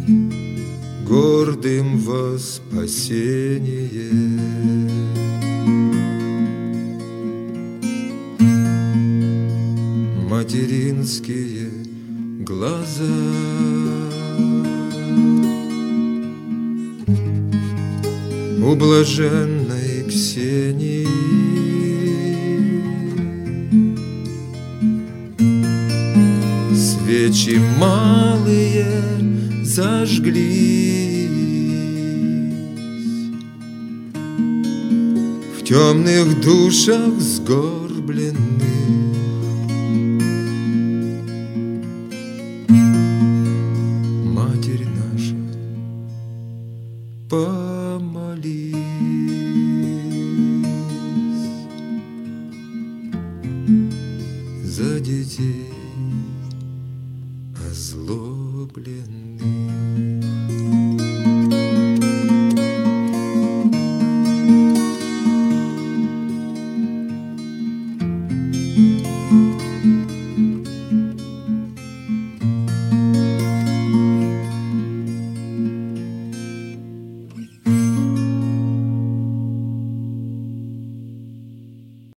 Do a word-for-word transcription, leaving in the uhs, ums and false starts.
гордым во спасение. Материнские глаза у блаженной Ксении свечи малые зажглись в темных душах сгорбленных. Матерь наша, помолись за детей озлобленных.